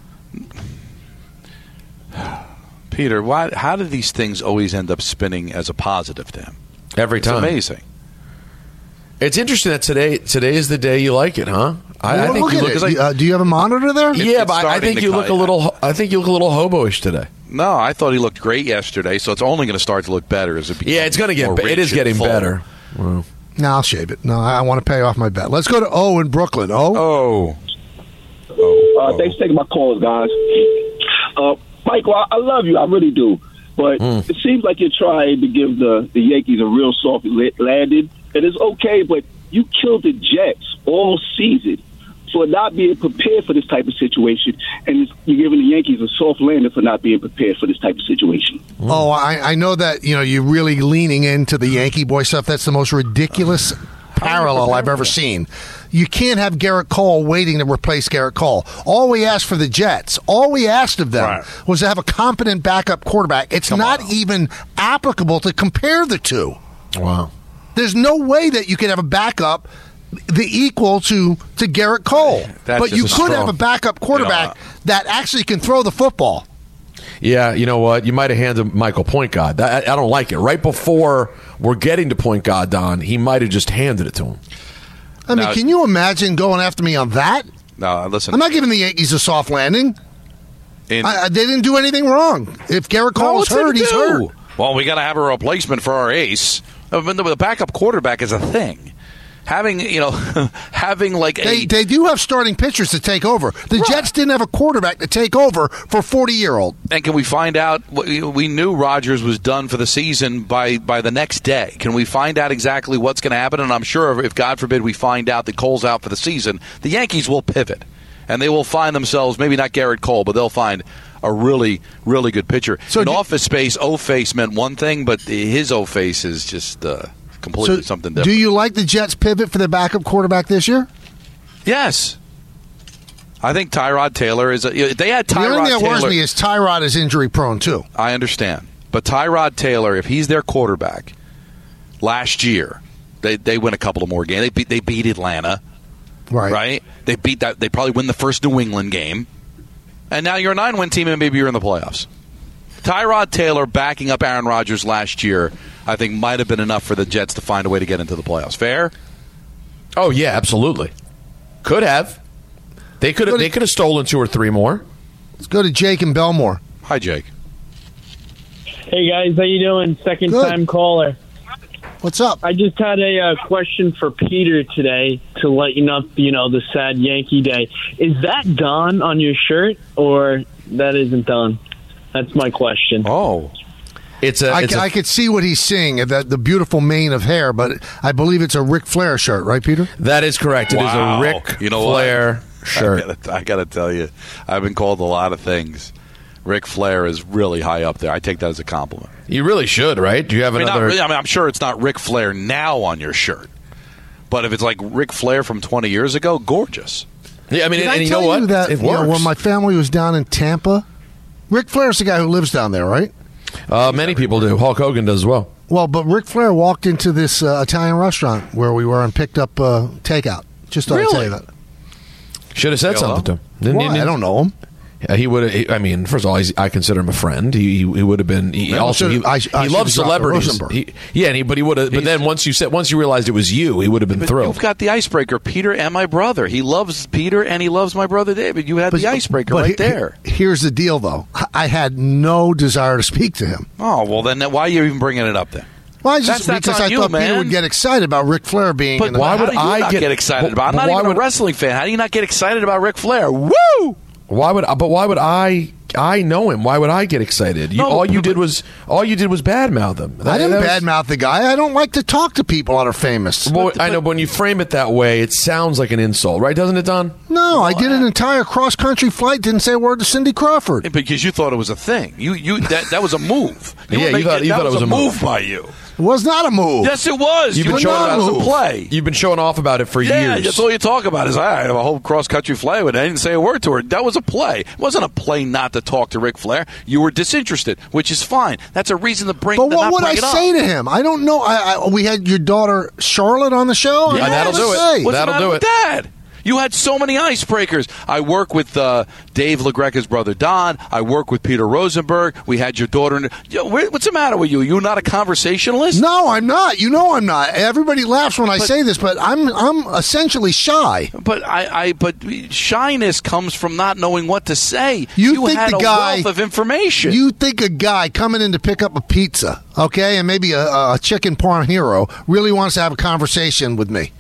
Peter, why? How do these things always end up spinning as a positive to him? Every It's time. amazing. It's interesting that today today is the day you like it, huh? I, Well, I think look you at look it. like, uh, do you have a monitor there? yeah, it's but I, I starting think to you look a cut. little. I think you look a little hobo-ish today. No, I thought he looked great yesterday, so it's only going to start to look better as it becomes Yeah, it's going to get. more Be- it rich is and getting full. better. Well, No, I'll shave it. No, I want to pay off my bet. Let's go to O in Brooklyn. O? Oh. Oh, uh, thanks for taking my calls, guys. Uh, Michael, I, I love you. I really do. But Mm. it seems like you're trying to give the, the Yankees a real soft landing. And it's okay, but you killed the Jets all season for not being prepared for this type of situation. And it's, you're giving the Yankees a soft landing for not being prepared for this type of situation. Oh, I, I know that, you know, you're really leaning into the Yankee boy stuff. That's the most ridiculous parallel I've ever seen. You can't have Garrett Cole waiting to replace Garrett Cole. All we asked for the Jets, all we asked of them right. was to have a competent backup quarterback. It's Come not on. even applicable to compare the two. Wow. There's no way that you can have a backup the equal to, to Garrett Cole. That's but you could strong, have a backup quarterback you know, that actually can throw the football. Yeah, you know what? You might have handed Michael point guard. I, I don't like it. Right before we're getting to point guard, Don, he might have just handed it to him. I mean, now, can you imagine going after me on that? No, listen. I'm not giving the Yankees a soft landing. In, I, they didn't do anything wrong. If Garrett Cole is hurt, he's hurt. Well, we got to have a replacement for our ace. I mean, the backup quarterback is a thing. Having, you know, having like a... They, they do have starting pitchers to take over. The right. Jets didn't have a quarterback to take over for a forty-year-old. And can we find out... We knew Rodgers was done for the season by, by the next day. Can we find out exactly what's going to happen? And I'm sure if, God forbid, we find out that Cole's out for the season, the Yankees will pivot. And they will find themselves, maybe not Garrett Cole, but they'll find a really, really good pitcher. So In do, office space, O-face meant one thing, but his O-face is just... Uh, completely so something different. Do you like the Jets pivot for their backup quarterback this year? Yes. I think Tyrod Taylor is a, they had Tyrod Taylor. The only thing that worries me is Tyrod is injury prone too. I understand. But Tyrod Taylor, if he's their quarterback, last year they they win a couple of more games. They beat they beat Atlanta. Right. Right? They beat that they probably win the first New England game. And now you're a nine-win team and maybe you're in the playoffs. Tyrod Taylor backing up Aaron Rodgers last year, I think might have been enough for the Jets to find a way to get into the playoffs. Fair? Oh yeah, absolutely. Could have. They could have. They could have stolen two or three more. Let's go to Jake in Belmore. Hi, Jake. Hey guys, how you doing? Second Good. time caller. What's up? I just had a uh, question for Peter today to let you know, you know, the sad Yankee day. Is that Don on your shirt, or that isn't Don? That's my question. Oh. It's a, I, it's a, I could see what he's seeing, that the beautiful mane of hair, but I believe it's a Ric Flair shirt, right, Peter? That is correct. It wow. is a Ric you know Flair what? shirt. I got to tell you, I've been called a lot of things. Ric Flair is really high up there. I take that as a compliment. You really should, right? Do you have I mean, another? Not really, I mean, I'm sure it's not Ric Flair now on your shirt, but if it's like Ric Flair from twenty years ago, gorgeous. Yeah, I mean, Did and, I and you tell know what? You that, it you works. know, when my family was down in Tampa, Ric Flair's the guy who lives down there, right? Uh, many people do. Hulk Hogan does as well. Well, but Ric Flair walked into this uh, Italian restaurant where we were and picked up uh, takeout. Just thought really? I'd tell you that. Should have said Hello? something to him. Didn't, Why? didn't, I don't know him. Yeah, he would have. I mean, first of all, he's, I consider him a friend. He he, he would have been. He Man, also he, I, I he loves celebrities. He, yeah, and he, but he would have. But then once you said once you realized it was you, he would have been but thrilled. You've got the icebreaker, Peter and my brother. He loves Peter and he loves my brother David. You had but, the icebreaker but right he, there. Here's the deal, though. I had no desire to speak to him. Oh well, then why are you even bringing it up then? Well, I just that's, because that's I you, thought man. Peter would get excited about Ric Flair being. But in the why would how I not get, get excited but, about? I'm but not even would, a wrestling fan. How do you not get excited about Ric Flair? Woo! Why would? But why would I? I know him. Why would I get excited? You, No, all you but- did was all you did was badmouth him. I didn't That was- badmouth the guy. I don't like to talk to people that are famous. Well, I know, but when you frame it that way, it sounds like an insult, right? Doesn't it, Don? No, I did an entire cross country flight. Didn't say a word to Cindy Crawford. Because you thought it was a thing. You you that that was a move. Yeah, were you making- thought- you that thought it was a move move. by you. It was not a move. Yes, it was. You've you been were showing not off as a play. You've been showing off about it for Yeah, years. that's all you talk about is I have a whole cross country flight, but I didn't say a word to her. That was a play. It wasn't a play not to talk to Ric Flair. You were disinterested, which is fine. That's a reason to bring. But to what not would I bring it say up. to him? I don't know. I, I, we had your daughter Charlotte on the show. Yeah, I that'll don't know do what it. to say. What's That'll the matter do with it. that? You had so many icebreakers. I work with uh, Dave LaGreca's brother Don. I work with Peter Rosenberg. We had your daughter. Yo, what's the matter with you? You're not a conversationalist? No, I'm not. You know I'm not. Everybody laughs when I But- say this, but I'm I'm essentially shy. But I, I, but shyness comes from not knowing what to say. You, think had the a guy wealth of information. You think a guy coming in to pick up a pizza, okay, and maybe a, a chicken parm hero really wants to have a conversation with me?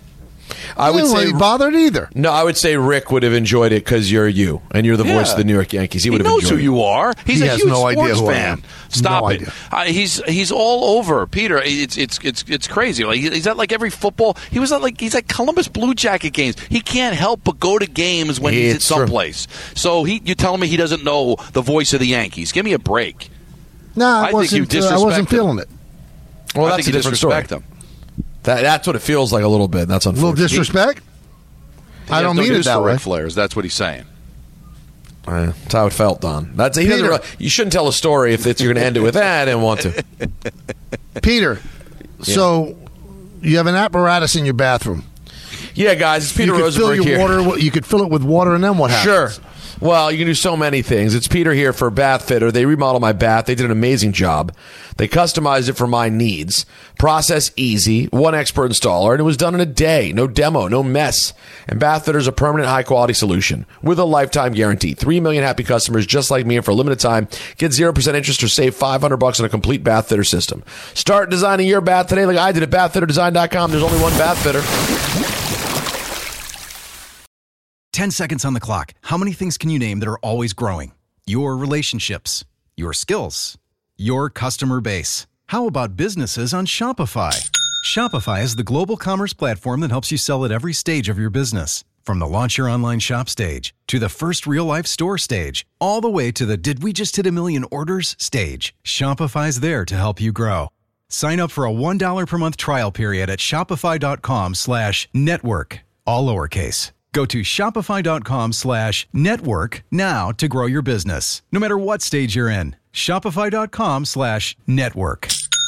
I would didn't say really bothered either. No, I would say Rick would have enjoyed it because you're you and you're the Yeah. voice of the New York Yankees. He He would have knows enjoyed who you are. He's He a has huge no sports idea who I fan. am. Stop No it. idea. Uh, he's he's all over, Peter. It's it's it's it's crazy. Like he's at like every football. He was at like he's at Columbus Blue Jacket games. He can't help but go to games when he's at It's true. someplace. So he, you're telling me he doesn't know the voice of the Yankees? Give me a break. No, I I, think you wasn't. Uh, I disrespect wasn't him. feeling it. Well, I that's think a you different story. disrespect him. That, that's what it feels like a little bit. That's A little unfortunate. disrespect? He I has don't no mean it use that for way. Ric Flair's. That's what he's saying. Uh, that's how it felt, Don. That's he doesn't Peter. really- you shouldn't tell a story if it's, you're going to end it with that. I didn't want to. Peter, so you have an apparatus in your bathroom. Yeah, guys, it's Peter you could fill Rosenberg your here. water. You could fill it with water, and then what happens? Sure. Well, you can do so many things. It's Peter here for Bath Fitter. They remodeled my bath. They did an amazing job. They customized it for my needs. Process easy. One expert installer, and it was done in a day. No demo, no mess. And Bath Fitter is a permanent, high-quality solution with a lifetime guarantee. Three million happy customers just like me, and for a limited time, get zero percent interest or save five hundred bucks on a complete Bath Fitter system. Start designing your bath today like I did at bath fitter design dot com. There's only one Bath Fitter. ten seconds on the clock. How many things can you name that are always growing? Your relationships, your skills, your customer base. How about businesses on Shopify? Shopify is the global commerce platform that helps you sell at every stage of your business. From the launch your online shop stage to the first real life store stage, all the way to the did we just hit a million orders stage. Shopify's there to help you grow. Sign up for a one dollar per month trial period at shopify.com slash network, all lowercase. Go to shopify.com slash network now to grow your business. No matter what stage you're in, shopify.com slash network.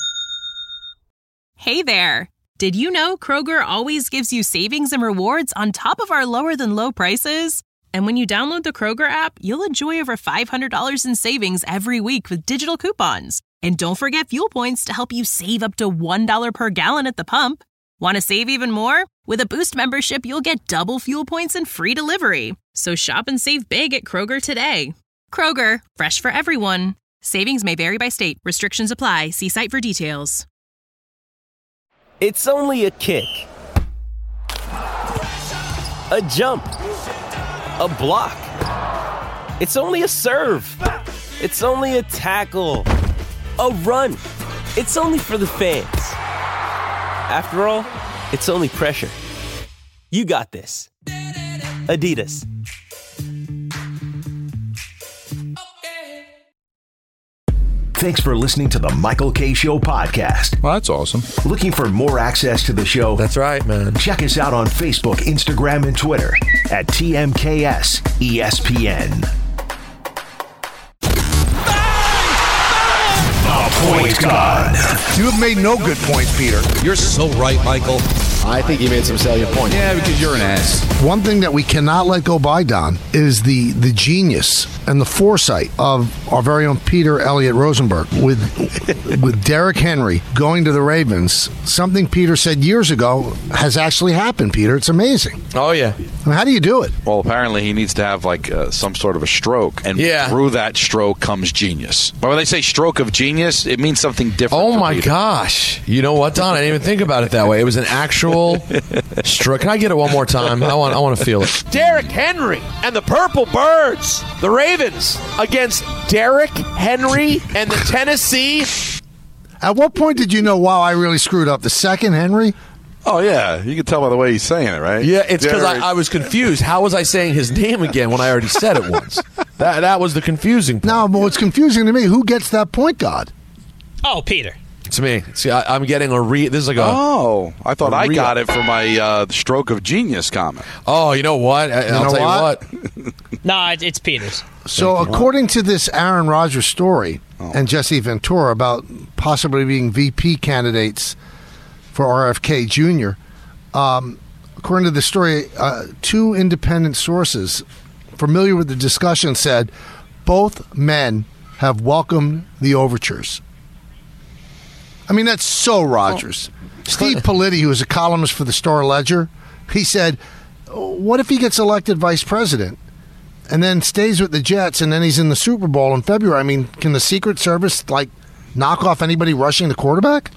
Hey there. Did you know Kroger always gives you savings and rewards on top of our lower than low prices? And when you download the Kroger app, you'll enjoy over five hundred dollars in savings every week with digital coupons. And don't forget fuel points to help you save up to one dollar per gallon at the pump. Want to save even more? With a Boost membership, you'll get double fuel points and free delivery. So shop and save big at Kroger today. Kroger, fresh for everyone. Savings may vary by state. Restrictions apply. See site for details. It's only a kick, a jump, a block. It's only a serve. It's only a tackle, a run. It's only for the fans. After all, it's only pressure. You got this. Adidas. Thanks for listening to the Michael K. Show podcast. Well, that's awesome. Looking for more access to the show? That's right, man. Check us out on Facebook, Instagram, and Twitter at T M K S E S P N. The Point God. You have made no good points, Peter. You're so right, Michael. I think you made some salient points. Yeah, because you're an ass. One thing that we cannot let go by, Don, is the, the genius and the foresight of our very own Peter Elliott Rosenberg with with Derrick Henry going to the Ravens. Something Peter said years ago has actually happened, Peter. It's amazing. Oh, yeah. I mean, how do you do it? Well, apparently he needs to have like uh, some sort of a stroke, and Yeah. through that stroke comes genius. But when they say stroke of genius, it means something different. Oh, for my Peter. gosh. You know what, Don? I didn't even think about it that way. It was an actual stroke. Can I get it one more time? I want I want to feel it. Derrick Henry and the Purple Birds, the Ravens, against Derrick Henry and the Tennessee. At what point did you know, wow, I really screwed up? The second Henry? Oh, yeah. You can tell by the way he's saying it, right? Yeah, it's because Derrick. I, I was confused. How was I saying his name again when I already said it once? That that was the confusing part. No, but what's confusing to me, who gets that point guard? Oh, Peter. It's me. See, I, I'm getting a re. This is like a. Oh, I thought a I re- got it for my uh, stroke of genius comment. Oh, you know what? I, I'll know tell what? you what. No, it's, it's Peter's. So, according to this Aaron Rodgers story and Jesse Ventura about possibly being V P candidates for R F K Junior, um, according to the story, uh, two independent sources familiar with the discussion said both men have welcomed the overtures. I mean, that's so Rodgers. Steve Politi, who was a columnist for the Star Ledger, he said, what if he gets elected vice president and then stays with the Jets and then he's in the Super Bowl in February? I mean, can the Secret Service, like, knock off anybody rushing the quarterback?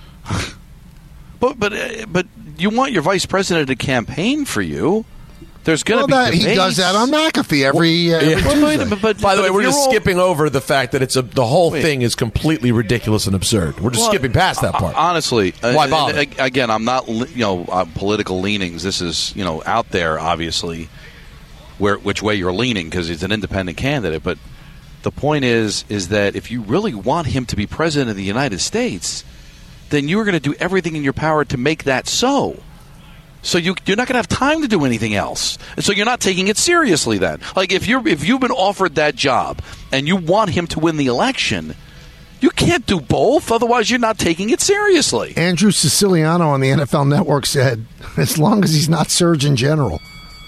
But but uh, but you want your vice president to campaign for you. There's going to Well, be that, he debates. does that on McAfee every, uh, every Yeah. Tuesday. But, but, By the but way, if we're you're just all- skipping over the fact that it's a the whole Wait. thing is completely ridiculous and absurd. We're just Well, skipping past that part. Honestly, uh, Why and- bother? and again, I'm not li- you know uh, political leanings. This is you know out there, obviously, where which way you're leaning because he's an independent candidate. But the point is, is that if you really want him to be president of the United States, then you're going to do everything in your power to make that so. So you, you're not going to have time to do anything else. And so you're not taking it seriously then. Like if you're if you've been offered that job and you want him to win the election, you can't do both. Otherwise, you're not taking it seriously. Andrew Siciliano on the N F L Network said, as long as he's not Surgeon General.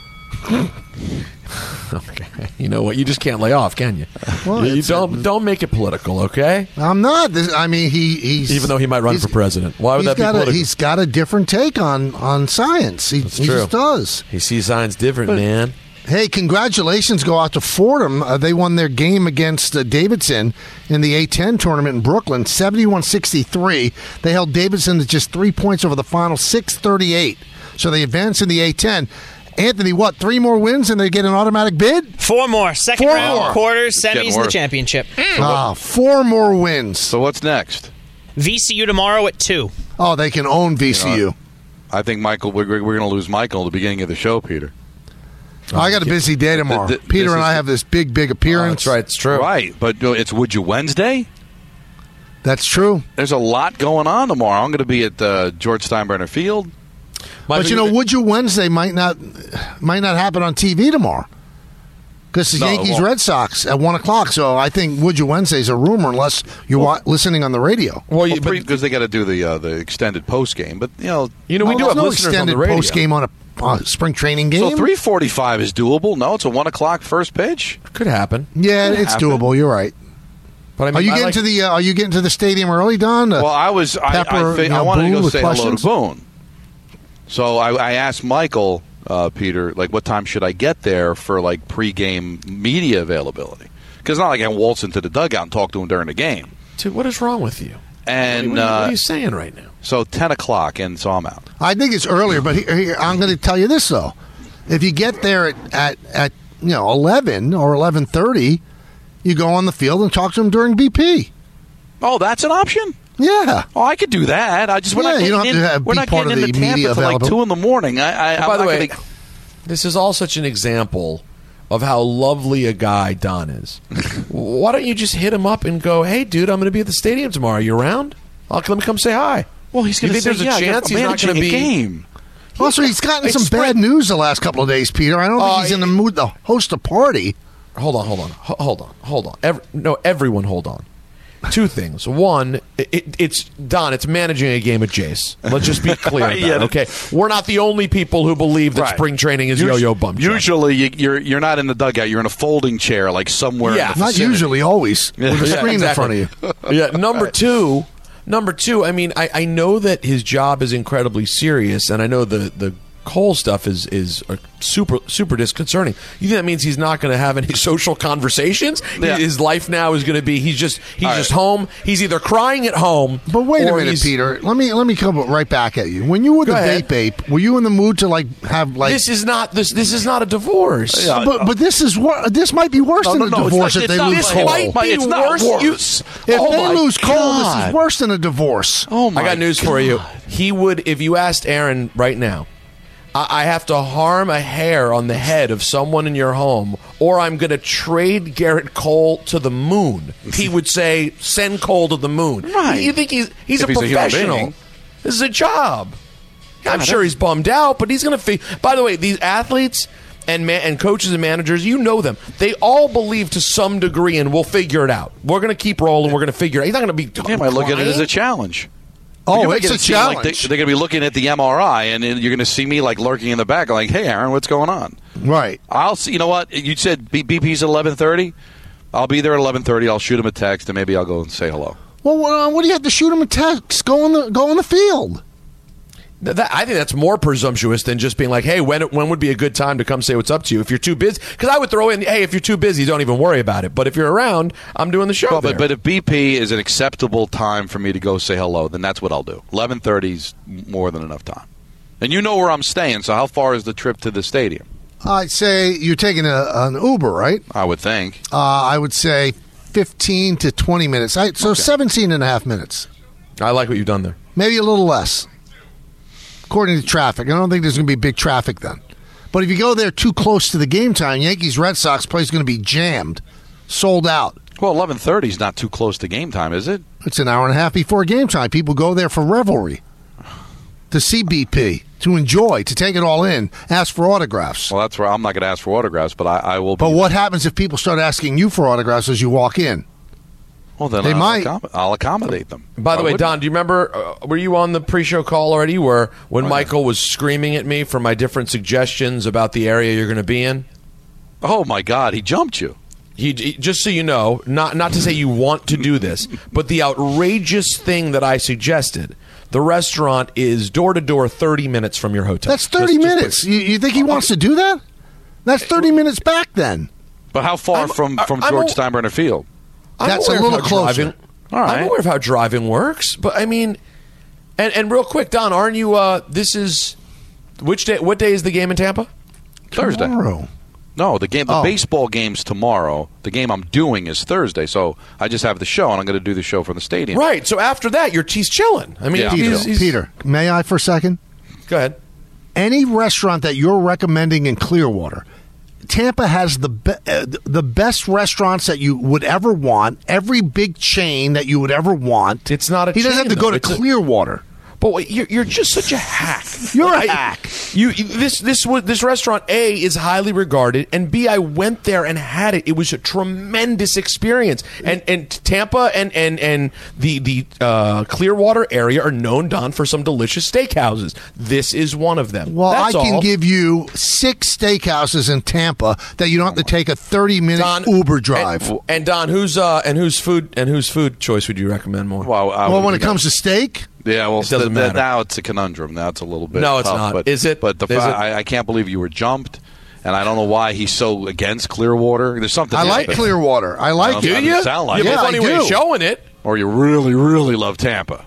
Okay. You know what? You just can't lay off, can you? Well, you it's- don't don't make it political, okay? I'm not. This, I mean, he, he's Even though he might run for president. Why would he's that be got political? A, he's got a different take on, on science. He, That's he true. just does. He sees signs different, But- man. Hey, congratulations go out to Fordham. Uh, they won their game against uh, Davidson in the A ten tournament in Brooklyn, seventy-one sixty-three. They held Davidson to just three points over the final, six thirty-eight. So they advance in the A ten. Anthony, what, three more wins and they get an automatic bid? Four more. Second Four round, more. quarters, It's getting semis, and the worse. championship. Ah, four more wins. So what's next? V C U tomorrow at two. Oh, they can own V C U. You know, I think Michael. We're, we're going to lose Michael at the beginning of the show, Peter. I got a busy day tomorrow. Th- th- Peter this and is- I have this big, big appearance. that's right. It's true. Right, but uh, it's Would You Wednesday? That's true. There's a lot going on tomorrow. I'm going to be at uh, George Steinbrenner Field. But you know, Would You Wednesday might not might not happen on T V tomorrow because the No, it Yankees won't. Red Sox at one o'clock. So I think Would You Wednesday is a rumor unless you're wa- listening on the radio. Well, Well, because they got to do the uh, the extended post game, but you know, You know, we Well, do there's have no listeners on extended the radio. post game on a uh, spring training game. so three forty-five is doable. No, it's a one o'clock first pitch. Could happen. yeah, Could it's happen. doable. You're right. But I mean, Are you I getting like- to the uh, Are you getting to the stadium early, Don? Uh, Well, I was. I, Pepper, I, fi- you know, I wanted to Boone go with say questions? hello to Boone. So I, I asked Michael, uh, Peter, like, what time should I get there for like pregame media availability? Because it's not like I can waltz into the dugout and talk to him during the game. Dude, what is wrong with you? And what, are you, what uh, are you saying right now? so ten o'clock, and so I'm out. I think it's earlier, but here, here, I'm going to tell you this though: if you get there at at, at you know eleven or eleven thirty, you go on the field and talk to them during B P. Oh, that's an option. Yeah. Oh, I could do that. I just we're Yeah, not you getting don't have in, to have- we're be not part getting of into the Tampa media till like available. two in the morning. I, I, And I'm by the not way, gonna- this is all such an example of how lovely a guy Don is. Why don't you just hit him up and go, "Hey, dude, I'm going to be at the stadium tomorrow. You around? I'll let me come say hi." well, he's You going to think say, there's a yeah, chance I'm he's not going to managing a be? game. Also, he's gotten It's some spring- bad news the last couple of days, Peter. I don't think Uh, he's in the mood to host a party. Hold on, hold on, Ho- hold on, hold on. Every, no, everyone, hold on. Two things. One, it, it's Don. It's managing a game at Jace. Let's just be clear. About Yeah. it, okay, we're not the only people who believe that Right. spring training is Usu- yo-yo bump. job. Usually, you, you're you're not in the dugout. You're in a folding chair, like somewhere. Yeah. in the Not vicinity. usually, always with a Yeah, screen exactly. in front of you. Yeah. Number two, number two. I mean, I, I know that his job is incredibly serious, and I know the the Cole stuff is is uh, super super disconcerting. You think that means he's not going to have any social conversations? Yeah. His life now is going to be he's just he's All just right. home. He's either crying at home. But wait a or minute, he's- Peter. Let me let me come right back at you. When you were Go the ahead. vape ape, were you in the mood to like have like? This is not this. This is not a divorce. Yeah. but but this is wor- This might be worse No, than no, a no, it's divorce not- if it's they not lose This Cole. might be It's not worse. worse. You- If Oh they my lose Cole, this God. is worse than a divorce. Oh my! I got news for you. He would, if you asked Aaron right now, I, I have to harm a hair on the head of someone in your home, or I'm going to trade Garrett Cole to the moon. He would say, "Send Cole to the moon." Right. You think he's he's If a he's a human professional? being. This is a job. I'm God, sure that- he's bummed out, but he's going to. Fi- By the way, these athletes and man- and coaches and managers, you know them. They all believe to some degree, and we'll figure it out. We're going to keep rolling. We're going to figure it out. He's not going to be. Yeah, I might look at it as a crying. challenge. Oh, You might it's get a to see, like, challenge. they, they're going to be looking at the M R I, and then you're going to see me like lurking in the back, like, "Hey, Aaron, what's going on?" Right. I'll see. You know what? You said B- BP's at eleven thirty. I'll be there at eleven thirty. I'll shoot him a text, and maybe I'll go and say hello. Well, what, what do you have to shoot him a text? Go on the go on the field. Th- That, I think that's more presumptuous than just being like, "Hey, when when would be a good time to come say what's up to you?" If you're too busy, because I would throw in, "Hey, if you're too busy, don't even worry about it." But if you're around, I'm doing the show. Well, there. but, but if B P is an acceptable time for me to go say hello, then that's what I'll do. eleven thirty is more than enough time. And you know where I'm staying, so how far is the trip to the stadium? I'd say you're taking a, an Uber, right? I would think. Uh, I would say fifteen to twenty minutes. I, so seventeen and a half minutes. I like what you've done there. Maybe a little less, according to traffic. I don't think there's going to be big traffic then. But if you go there too close to the game time, Yankees Red Sox place is going to be jammed, sold out. Well, eleven thirty is not too close to game time, is it? It's an hour and a half before game time. People go there for revelry, to see B P, to enjoy, to take it all in, ask for autographs. Well, that's where I'm not going to ask for autographs, but I, I will. But be what happens if people start asking you for autographs as you walk in? Well, then they I'll, might. Accom- I'll accommodate them. By the Why way, wouldn't Don, do you remember, uh, were you on the pre-show call already where when Oh, yeah. Michael was screaming at me for my different suggestions about the area you're going to be in? Oh, my God, he jumped you. He, he- just so you know, not not to say you want to do this, but the outrageous thing that I suggested, the restaurant is door-to-door thirty minutes from your hotel. That's thirty Just- just minutes. You, you think he wants to do that? That's thirty minutes back then. But how far from, from I'm George a- Steinbrenner Field? I'm That's a aware of little how closer. driving- All right. I'm aware of how driving works, but I mean, and, and real quick, Don, aren't you? Uh, this is which day? What day is the game in Tampa? Thursday. Tomorrow. No, the game, the Oh. baseball game's tomorrow. The game I'm doing is Thursday, so I just have the show, and I'm going to do the show from the stadium. Right. So after that, you're he's chilling. I mean, Yeah. Peter, he's, he's, Peter, may I for a second? go ahead. Any restaurant that you're recommending in Clearwater, Tampa has the be- uh, the best restaurants that you would ever want. Every big chain that you would ever want. It's not a He doesn't chain, have to go though. to It's a- Clearwater. But wait, you're, you're just such a hack. You're a I- hack. You you- this this was this restaurant A is highly regarded, and B I went there and had it. It was a tremendous experience. And and Tampa and and and the the uh, Clearwater area are known, Don, for some delicious steakhouses. This is one of them. Well, That's I can all. give you six steakhouses in Tampa that you don't have to take a thirty minute Don, Uber drive. And, and Don, who's uh and whose food and whose food choice would you recommend more? Well, I well, would when it think comes to steak, Yeah, well, It doesn't th- th- matter. now it's a conundrum. Now it's a little bit No, it's tough, not. But, Is it? But the Is fa- it? I, I can't believe you were jumped, and I don't know why he's so against Clearwater. There's something. I like there. Clearwater. I like Well, it. doesn't you? sound like You it. have a Yeah, funny I way of do. showing it. Or you really, really love Tampa.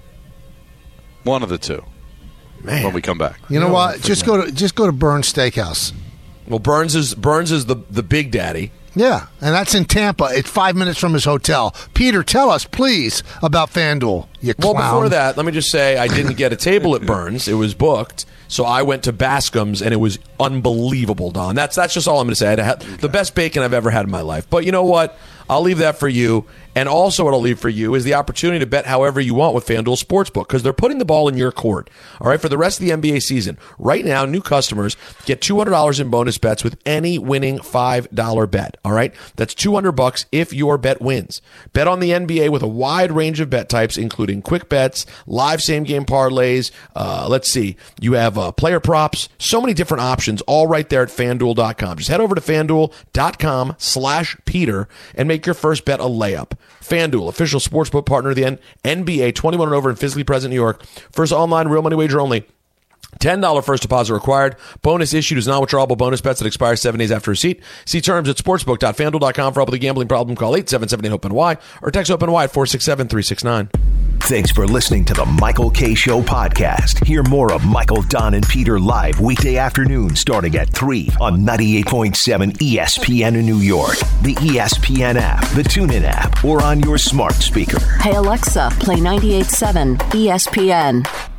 One of the two. Man. When we come back. You know No, what? I Just go to just go to Burns Steakhouse. Well, Burns is Burns is the the big daddy. Yeah, and that's in Tampa. It's five minutes from his hotel. Peter, tell us, please, about FanDuel. You Well, clown. before that, let me just say I didn't get a table at Burns. It was booked. So I went to Bascom's, and it was unbelievable, Don. That's that's just all I'm going to say. I had the best bacon I've ever had in my life. But you know what? I'll leave that for you. And also what I'll leave for you is the opportunity to bet however you want with FanDuel Sportsbook because they're putting the ball in your court. All right, for the rest of the N B A season. Right now, new customers get two hundred dollars in bonus bets with any winning five dollar bet. All right, that's two hundred bucks if your bet wins. Bet on the N B A with a wide range of bet types, including quick bets, live same-game parlays. Uh, let's see. You have uh, player props, so many different options, all right there at FanDuel dot com. Just head over to FanDuel.com slash Peter and make your first bet a layup. FanDuel, official sportsbook partner of the N B A, twenty-one and over and physically present in New York. First online real money wager only. ten dollars first deposit required. Bonus issued is non-withdrawable bonus bets that expire seven days after receipt. See terms at sportsbook dot fan duel dot com for help with a gambling problem. Call eight seven seven eight open Y or text OPEN-Y at four six seven three six nine. Thanks for listening to the Michael K. Show podcast. Hear more of Michael, Don, and Peter live weekday afternoon starting at three on ninety-eight point seven E S P N in New York, the E S P N app, the TuneIn app, or on your smart speaker. Hey Alexa, play ninety-eight point seven E S P N.